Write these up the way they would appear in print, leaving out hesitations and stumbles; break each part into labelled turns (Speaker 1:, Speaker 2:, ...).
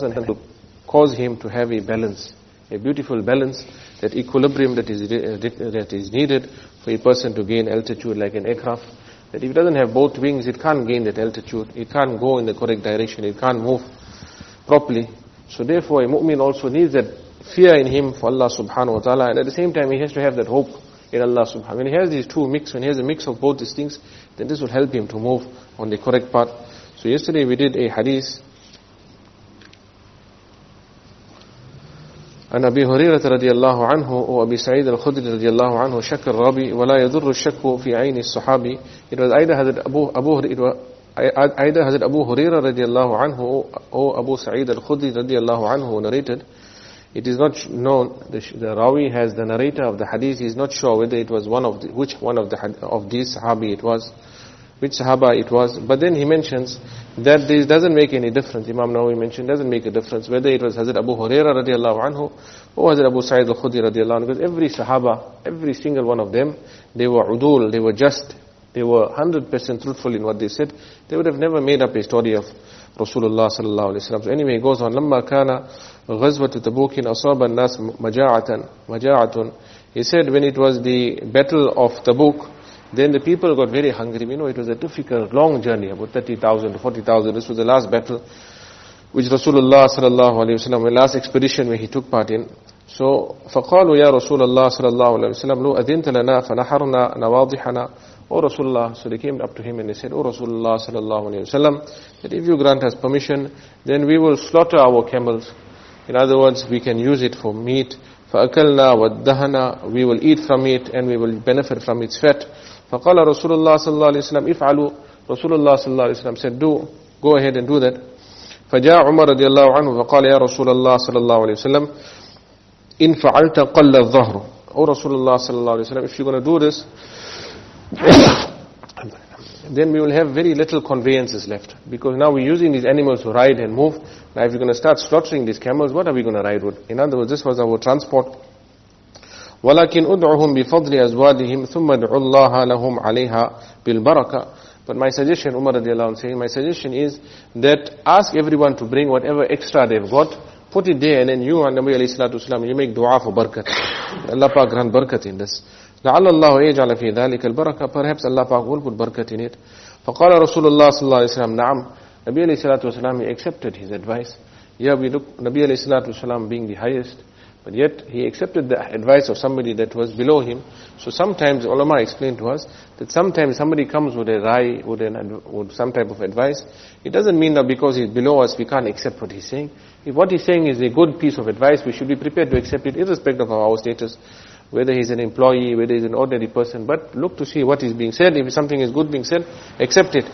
Speaker 1: to cause him to have a balance, a beautiful balance, that equilibrium that is needed for a person to gain altitude like an aircraft. That if it doesn't have both wings, it can't gain that altitude, it can't go in the correct direction, it can't move properly. So therefore a mu'min also needs that fear in him for Allah subhanahu wa ta'ala, and at the same time he has to have that hope in Allah subhanahu wa ta'ala. When he has these two mix, when he has a mix of both these things, then this will help him to move on the correct path. So yesterday we did a hadith عن أبي هريرة رضي الله عنه وأبي سعيد الخدري رضي الله عنه شك الرابي ولا يضر الشك في عين الصحابي. It was either Hazrat Abu Hurairah رضي الله عنه or Abu Sa'id al-Khudri رضي الله عنه narrated. It is not known, the Rawi has the narrator of the hadith, he is not sure whether it was which one of these Sahabi it was, which Sahaba it was. But then he mentions that this doesn't make any difference. Imam Nawawi mentioned, doesn't make a difference whether it was Hazrat Abu Hurairah radiallahu anhu or Hazrat Abu Sa'id al-Khudri radiallahu anhu, because every Sahaba, every single one of them, they were udul, they were just, they were 100% truthful in what they said. They would have never made up a story of Rasulullah sallallahu alaihi wasallam. So anyway, it goes on. لما كان غزوة تبوك أصاب الناس مجاعة. He said when it was the battle of Tabuk, then the people got very hungry. You know, it was a difficult, long journey, about 30,000 to 40,000. This was the last battle which Rasulullah sallallahu alaihi wasallam, the last expedition where he took part in. So فقالوا يا رسول الله صلى الله عليه وسلم لو أذنت لنا فنحرنا نواضحنا. O Rasulullah, so they came up to him and they said, O Rasulullah sallallahu alayhi wa sallam, that if you grant us permission, then we will slaughter our camels. In other words, we can use it for meat. فَأَكَلْنَا وَالدَّهَنَا, we will eat from it and we will benefit from its fat. فَقَالَ رَسُولُ اللَّهِ صَلَّى اللَّهُ عَلَيْهِ وسلم إِفْعَلُوا. Rasulullah sallallahu alayhi wa sallam said, go ahead and do that. فَجَاء عُمَرَ رضي الله عنه فقال يا رسول الله صلى الله عليه وسلم إِن فَعَلْتَ قَلَّ الظَّهْرُ. O Rasulullah sallallahu alayhi wa sallam, if you're going to do this, then we will have very little conveyances left, because now we're using these animals to ride and move. Now if you're going to start slaughtering these camels, what are we going to ride with? In other words, this was our transport. وَلَكِنْ أُدْعُهُمْ بِفَضْلِ أَزْوَادِهِمْ ثُمَّ دُعُوا اللَّهَ لَهُمْ عَلَيْهَا بِالْبَرَكَةِ. But my suggestion, Umar radiallahu anh saying, my suggestion is that ask everyone to bring whatever extra they've got, put it there, and then you and Nabi alayhi salatu wasalam, you make dua for barakat. Allah Pak grant barakat in this. لعل الله يجعل في ذلك البركة. Perhaps Allah Pak will put barakat in it. فقال رسول الله صلى الله عليه وسلم نعم. Nabi alayhi salatu wasalam, he accepted his advice. Yeah, we look, Nabi alayhi salatu wasalam being the highest, but yet he accepted the advice of somebody that was below him. So sometimes ulama explained to us that sometimes somebody comes with a rai, with some type of advice. It doesn't mean that because he's below us we can't accept what he's saying. If what he's saying is a good piece of advice, we should be prepared to accept it irrespective of our status, whether he's an employee, whether he's an ordinary person. But look to see what is being said. If something is good being said, accept it.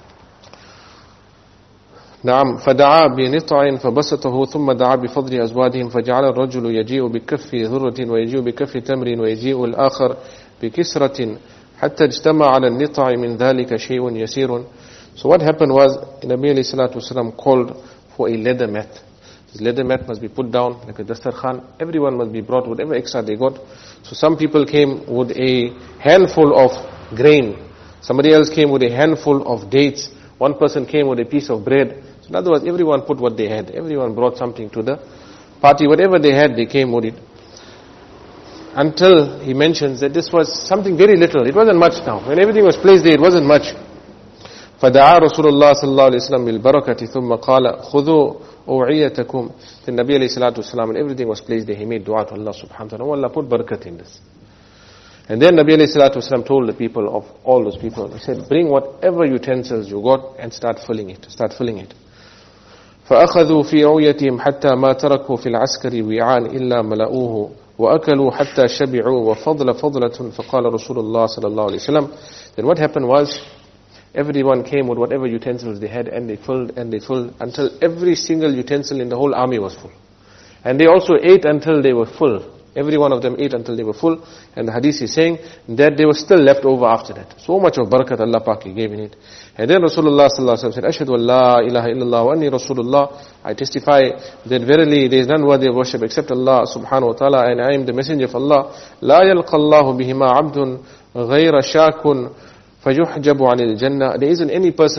Speaker 1: نعم فدعا بنطع فبسطه ثم دعا بفضل أزوادهم فجعل الرجل يجيء بكف ذرة ويجيء بكف تمر ويجيء الآخر بكسرة حتى اجتمع على النطع من ذلك شيء يسير. So what happened was, Nabi alayhi salatu wasalam called for a leather mat. This leather mat must be put down like a dastarkhan. Everyone must be brought whatever extra they got. So some people came with a handful of grain. Somebody else came with a handful of dates. One person came with a piece of bread. So in other words, everyone put what they had. Everyone brought something to the party. Whatever they had, they came with it. Until he mentions that this was something very little. It wasn't much now. When everything was placed there, it wasn't much. فَدَعَا رَسُولُ اللَّهِ صَلَّى اللَّهُ عَلَيْهِ وسلم بِالْبَرَكَةِ ثُمَّ قَالَ خُذُوا أُوعِيَّتَكُمْ. Then Nabi alayhi salatu wasalam, and everything was placed there. He made dua to Allah subhanahu wa ta'ala. Oh Allah, put barakat in this. And then Nabi alayhi salatu wasalam told the people of all those people, he said, bring whatever utensils you got and start filling it. Start filling it. فأخذوا في عويتهم حتى ما تركوا في العسكر وعاء إلا ملؤوه وأكلوا حتى شبعوا وفضل فضلة فقال رسول الله صلى الله عليه وسلم. Then what happened was, everyone came with whatever utensils they had and they filled until every single utensil in the whole army was full. And they also ate until they were full. Every one of them ate until they were full. And the hadith is saying that there was still left over after that. So much of barakat Allah Pak gave in it. And then Rasulullah sallallahu alaihi wasallam said, Ashhadu an la ilaha illallah wa anni Rasulullah. I testify that verily there is none worthy of worship except Allah subhanahu wa ta'ala, and I am the messenger of Allah. La yalqa Allahu bihima abdun ghayra shakun فَيُحْجَبُ عَنِ الْجَنَّةِ. There isn't any person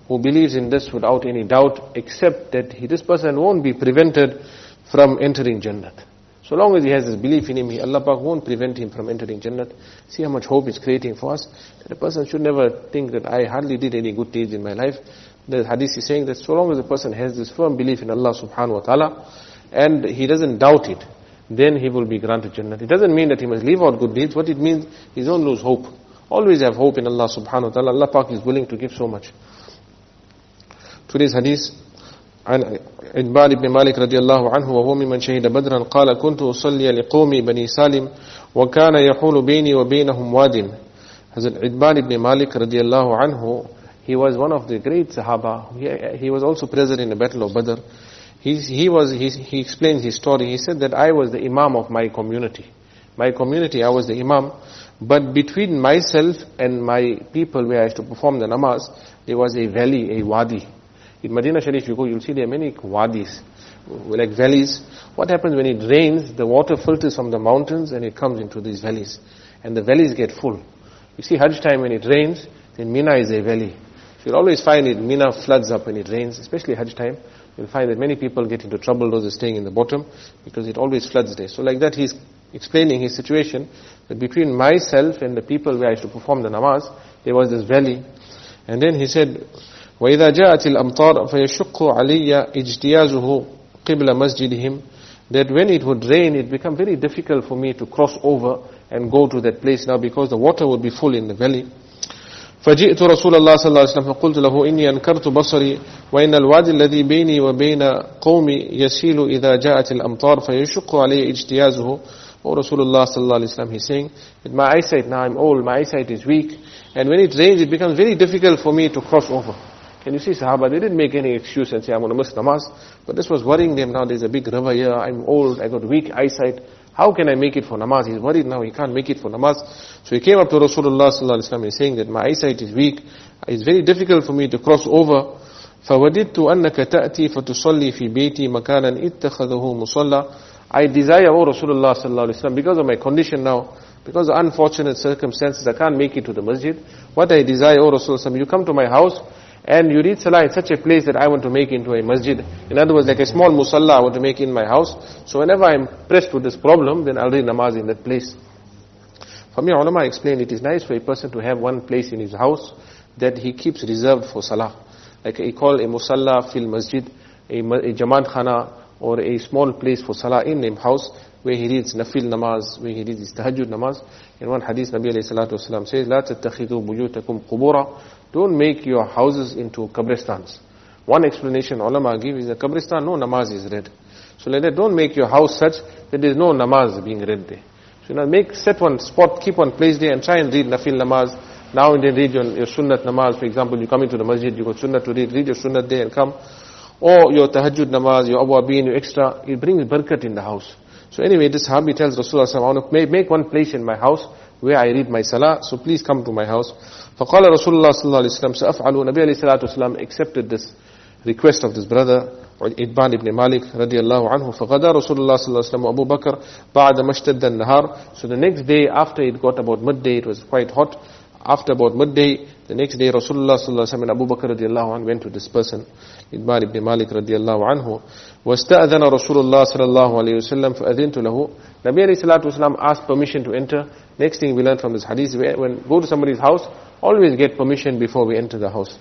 Speaker 1: who believes in this without any doubt, except that this person won't be prevented from entering Jannat. So long as he has this belief in him, Allah Pak won't prevent him from entering Jannat. See how much hope it's creating for us. That a person should never think that I hardly did any good deeds in my life. The hadith is saying that so long as a person has this firm belief in Allah subhanahu wa ta'ala, and he doesn't doubt it, then he will be granted Jannat. It doesn't mean that he must leave out good deeds. What it means, he don't lose hope. Always have hope in Allah subhanahu wa ta'ala. Allah Pak is willing to give so much. Today's hadith, عن عتبان بن مالك رضي الله عنه وهو ممن شهد بدرا قال كنت أصلي لقومي بني سالم وكان يحول بيني وبينهم واد. Hazrat Itban ibn Malik رضي الله عنه, he was one of the great Sahaba. He was also present in the battle of Badr. He explained his story. He said that I was the Imam of my community. My community, I was the Imam. But between myself and my people where I used to perform the namaz, there was a valley, a wadi. In Medina Sharif you go, you'll see there are many wadis, like valleys. What happens when it rains, the water filters from the mountains and it comes into these valleys. And the valleys get full. You see Hajj time when it rains, then Mina is a valley. So you'll always find it, Mina floods up when it rains, especially Hajj time. You'll find that many people get into trouble, those are staying in the bottom, because it always floods there. So like that he's explaining his situation, that between myself and the people where I used to perform the namaz, there was this valley. And then he said, وَإِذَا جَاءَتِ الْأَمْطَارُ فَيَشُقُّ عَلِيَّ اجْتِيَازُهُ قِبْلَ مَسْجِدِهِمْ. That when it would rain, it become very difficult for me to cross over and go to that place now, because the water would be full in the valley. فجئت رسول الله صلى الله عليه وسلم فقلت له إني أنكرت بصري وإن الوادي الذي بيني وبين قومي يسيل إذا جاءت الأمطار فيشق علي اجتيازه. Oh Rasulullah sallallahu alaihi wasallam, he's saying that my eyesight, now I'm old, my eyesight is weak, and when it rains it becomes very difficult for me to cross over. Can you see Sahaba, they didn't make any excuse and say I'm going to miss namaz, but this was worrying them. Now there's a big river here, I'm old, I got weak eyesight, how can I make it for namaz? He's worried now, he can't make it for namaz. So he came up to Rasulullah sallallahu alaihi wasallam, he's saying that my eyesight is weak, it's very difficult for me to cross over. فَوَدِدْتُ أَنَّكَ تَأْتِي فَتُصَلِّي فِي بَيْتِي مَكَانًا اتَّخَذَهُ مُصَلَّى. I desire, O Rasulullah sallallahu alaihi wasallam, because of my condition now, because of unfortunate circumstances, I can't make it to the masjid. What I desire, O Rasulullah, you come to my house and you read salah in such a place that I want to make into a masjid. In other words, like a small musalla I want to make in my house. So whenever I'm pressed with this problem, then I'll read namaz in that place. For me, ulama explained it is nice for a person to have one place in his house that he keeps reserved for salah. Like he call a musalla fil masjid, a jamaat khana, or a small place for salah in his house, where he reads nafil namaz, where he reads his tahajjud namaz. In one hadith, Nabi alayhi salatu wasalam says, لا تتخذوا بيوتكم قبورا. Don't make your houses into qabristans. One explanation ulama give is that qabristan, no namaz is read. So like that, don't make your house such that there is no namaz being read there. So set one spot, keep one place there and try and read nafil namaz. Now and then read your sunnat namaz. For example, you come into the masjid, you got sunnat to read your sunnat there and come. Or your tahajjud namaz, your awabin, your extra, it brings barakat in the house. So anyway, this Sahabi tells Rasulullah, I want to make one place in my house where I read my salah, so please come to my house. فَقَالَ رَسُولُ اللَّهِ صَلَّى اللَّهُ عَلَيْهِ وسلم سَأَفْعَلُ. Nabi alayhi salatu wasalam accepted this request of this brother, Itban ibn Malik radiallahu anhu. فَغَدَى رَسُولُ اللَّهِ صَلَّى اللَّهُ عَلَيْهِ وسلم وَأَبُو بَكْرَ بَعْدَ مَشْتَدَّ النَّهَارِ. So the next day, after it got about midday, it was quite hot. After about midday, the next day, Rasulullah sallallahu alaihi wasallam and Abu Bakr radiallahu anhu went to this person, Itban ibn Malik radiallahu anhu. وَاسْتَأْذَنَ رَسُولُ اللَّهِ صَلَى اللَّهُ عَلَيْهِ وسلم فَأَذِنْتُ لَهُ. Nabi alayhi salatu wasalam asked permission to enter. Next thing we learn from this hadith, when go to somebody's house, always get permission before we enter the house.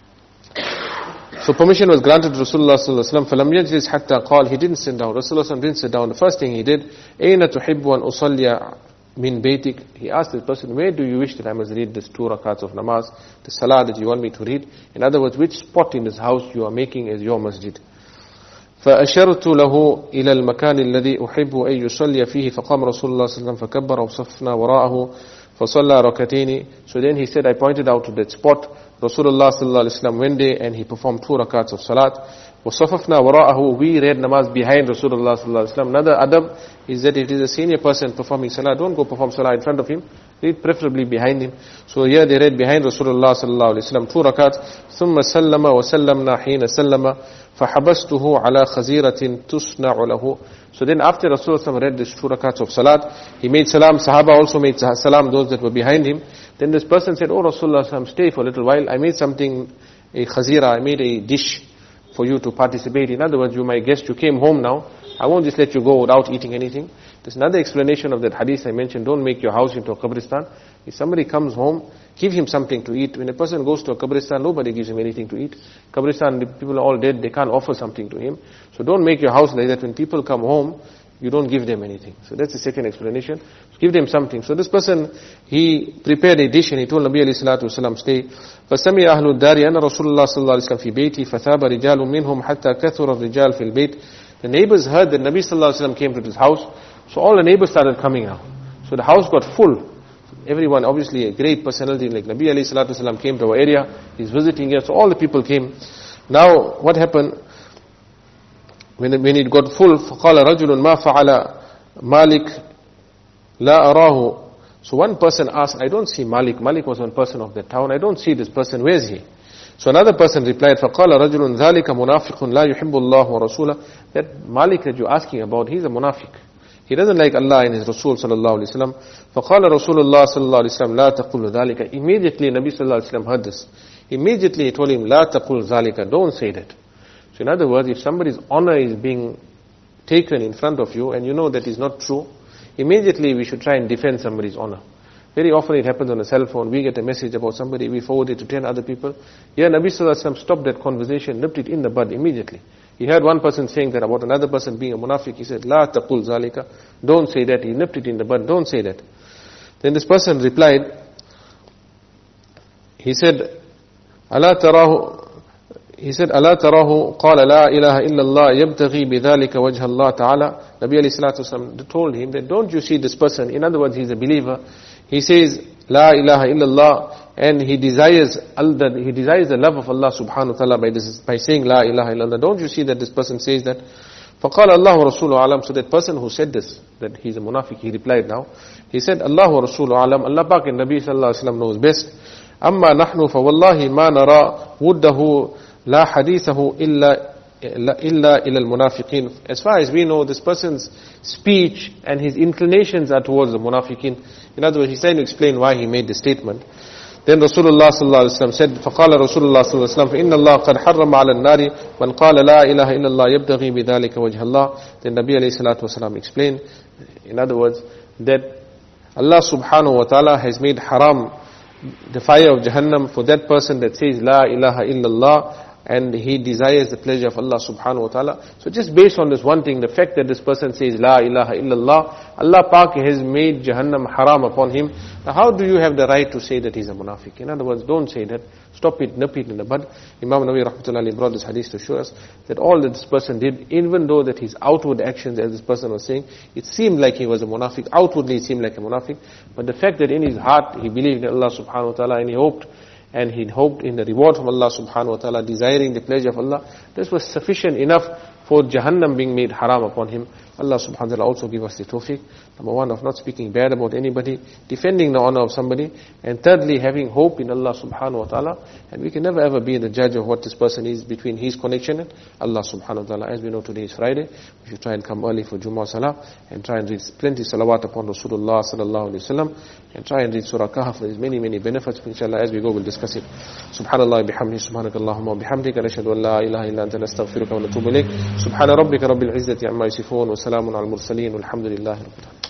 Speaker 1: So permission was granted to Rasulullah sallallahu alaihi wasallam. فَلَمْ يَجْلِسْ حَتَّى قَالَ. He didn't sit down. Rasulullah didn't sit down. The first thing he did, أَيْنَ تُحِبُّ أَنْ أُصَلِّيَ min baitik. He asked this person, where do you wish that I must read this 2 rakats of namaz, the salah that you want me to read? In other words, which spot in this house you are making as your masjid? فأشرت له إلى المكان الذي أحب أن يصلي فيه فقام رسول الله صلى الله عليه وسلم فكبر وصفنا وراءه فصلى ركعتين. So then he said, I pointed out to that spot. Rasulullah sallallahu alaihi wasallam went there and he performed 2 rakats of salat. وَصَفَفْنَا وَرَاءَهُ. We read namaz behind Rasulullah sallallahu alaihi wasallam. Another adab is that it is a senior person performing salah, don't go perform salah in front of him, read preferably behind him. So here they read behind Rasulullah sallallahu alaihi wasallam 2 rakats. ثُمَّ سَلَّمَ وَسَلَّمْنَا حِينَ سَلَّمَ فَحَبَسْتُهُ عَلَى خَزِيرَةٍ تُصْنَعُ لَهُ. So then after Rasulullah read this 2 rakats of salat, he made salam. Sahaba also made salam, those that were behind him. Then this person said, oh Rasulullah, stay for a little while. I made something a khazira, I made a dish for you to participate. In other words, you're my guest, you came home now, I won't just let you go without eating anything. There's another explanation of that hadith I mentioned, don't make your house into a qabristan. If somebody comes home, give him something to eat. When a person goes to a qabristan, nobody gives him anything to eat. Qabristan, the people are all dead, they can't offer something to him. So don't make your house like that. When people come home, you don't give them anything. So that's the second explanation. Give them something. So this person, he prepared a dish and he told Nabi alayhi salatu wasalam, stay. فَسَمِيَ أَهْلُ الدَّارِ أَنَّ رَسُولُ اللَّهِ صَلَّى اللَّهُ عَلَيْهِ وسلم في بيتي فثاب رجال منهم حتى كثر الرجال في البيت. The neighbors heard that Nabi sallallahu alaihi wasallam came to this house, so all the neighbors started coming out. So the house got full. Everyone, obviously a great personality like Nabi alayhi salatu wasalam came to our area, he's visiting here, so all the people came. Now what happened? When it got full, فَقَالَ رَجُلٌ مَا فَعَلَ مَالِكْ لَا أَرَاهُ. So one person asked, I don't see Malik. Malik was one person of the town. I don't see this person. Where is he? So another person replied, فَقَالَ رَجُلٌ ذَلِكَ مُنَافِقٌ لَا يُحِبُّ اللَّهُ وَرَسُولَهُ. That Malik that you're asking about, he's a munafiq. He doesn't like Allah and His Rasul sallallahu alayhi wa sallam. فَقَالَ رَسُولُ اللَّهِ sallallahu alayhi wa sallam لَا تَقُلُ ذَلِكَ. Immediately Nabi sallallahu alayhi wa sallam heard this. Immediately he told him, لَا تَقُلْ ذَلِكَ. Don't say that. So in other words, if somebody's honor is being taken in front of you and you know that is not true, immediately we should try and defend somebody's honor. Very often it happens on a cell phone. We get a message about somebody, we forward it to 10 other people. Here Nabi sallallahu alaihi wasallam stopped that conversation, nipped it in the bud immediately. He heard one person saying that about another person being a munafiq. He said, La taqul zalika. Don't say that. He nipped it in the bud. Don't say that. Then this person replied, he said, ألا تراه قال لا إله إلا الله يبتغي بذلك وجه الله تعالى. Nabi alayhi salatu wasalam told him that don't you see this person, in other words he's a believer, he says La ilaha illallah and he desires the love of Allah subhanahu wa ta'ala by saying La ilaha illallah. Don't you see that this person says that? فقال الله ورسوله أعلم. So that person who said this, that he's a munafiq, he replied now, he said Allah ورسوله أعلم. Allah Pak and Nabi sallallahu alayhi wa sallam knows best. أما نحن فوالله ما نرى وده لا حديثه إلا إلى المنافقين. As far as we know, this person's speech and his inclinations are towards the munafiqin. In other words, he's trying to explain why he made the statement. Then Rasulullah sallallahu alaihi wasallam said, فقال رسول الله صلى الله عليه وسلم فإن الله قد حرم على النار من قال لا إله إلا الله يبتغي بذلك وجه الله. Then Nabi alayhi salatu wasalam explained, in other words, that Allah subhanahu wa ta'ala has made haram the fire of Jahannam for that person that says La ilaha illallah and he desires the pleasure of Allah subhanahu wa ta'ala. So just based on this one thing, the fact that this person says La ilaha illallah, Allah Pak has made Jahannam haram upon him. Now how do you have the right to say that he's a munafiq? In other words, don't say that. Stop it, nip it in the bud. Imam Nawawi rahmatullahi brought this hadith to show us that all that this person did, even though that his outward actions, as this person was saying, it seemed like he was a munafiq. Outwardly it seemed like a munafiq. But the fact that in his heart he believed in Allah subhanahu wa ta'ala and he hoped in the reward from Allah subhanahu wa ta'ala, desiring the pleasure of Allah, this was sufficient enough for Jahannam being made haram upon him. Allah subhanahu wa ta'ala also give us the tawfiq. Number one, of not speaking bad about anybody, defending the honor of somebody, and thirdly, having hope in Allah subhanahu wa ta'ala. And we can never ever be the judge of what this person is between his connection and Allah subhanahu wa ta'ala. As we know, today is Friday, we should try and come early for Jummah Salah, and try and read plenty salawat upon Rasulullah sallallahu alayhi wa sallam, and try and read Surah Kahf. There is many benefits. Inshallah, as we go, we'll discuss it. Subhanallah bihamdihi, subhanakallahumma wa bihamdika, nashhadu an la ilaha illa anta, nastaghfiruka wa natubu ilayk. Subhana rabbika rabbil izzati amma yasifun, wa salamun al mursaleen, walhamdulillahi rabbil alamin.